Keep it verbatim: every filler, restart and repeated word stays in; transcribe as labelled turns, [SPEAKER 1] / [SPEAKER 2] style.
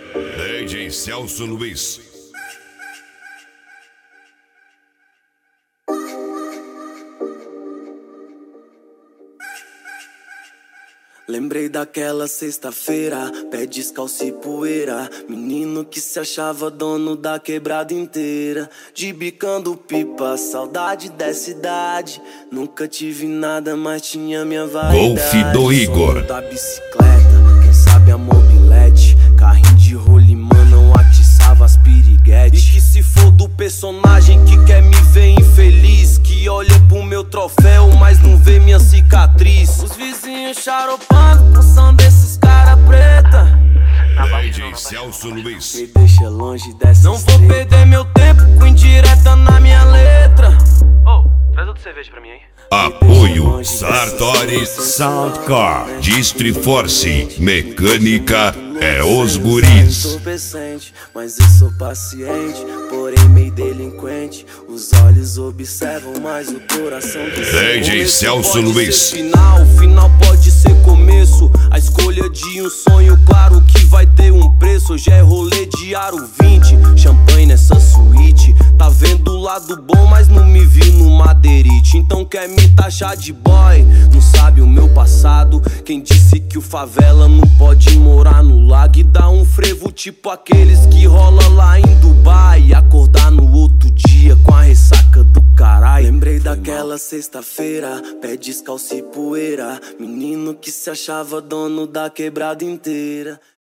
[SPEAKER 1] D J Celso Luiz.
[SPEAKER 2] Lembrei daquela sexta-feira, pé descalço e poeira, menino que se achava dono da quebrada inteira, de bicando pipa, saudade dessa idade. Nunca tive nada, mas tinha minha vaidade.
[SPEAKER 1] Golfe do Igor.
[SPEAKER 2] Da bicicleta, quem sabe a mobilete, carrinho de rolimã não atiçava as piriguetes. E que se for do personagem que quer me ver infeliz, que olha pro meu troféu, mas não vê minha cicatriz. Os vizinhos charopando com som desses cara preta.
[SPEAKER 1] D J Celso Luiz.
[SPEAKER 2] Me deixa longe dessa. Não vou perder meu tempo com indireta na minha letra.
[SPEAKER 3] Ô, oh, traz outra cerveja pra mim aí.
[SPEAKER 1] Apoio Sartori Soundcore, Distriforce, Mecânica é os guris.
[SPEAKER 2] Mas eu sou paciente, porém meio delinquente. Os olhos observam, mas o coração
[SPEAKER 1] D J Celso Luiz.
[SPEAKER 2] Final, final pode ser começo. A escolha de um sonho, claro que vai ter um preço. Hoje é rolê de aro vinte, champanhe nessa suíte. Tá vendo o lado bom, mas não me vi no madeirite. Então quer me taxar de boy, não sabe o meu passado. Quem disse que o favela não pode morar no lago e dar um frevo tipo aqueles que rola lá em Dubai, e acordar no outro dia com a ressaca do caralho. Lembrei daquela sexta-feira, pé descalço e poeira, menino que se achava dono da quebrada inteira.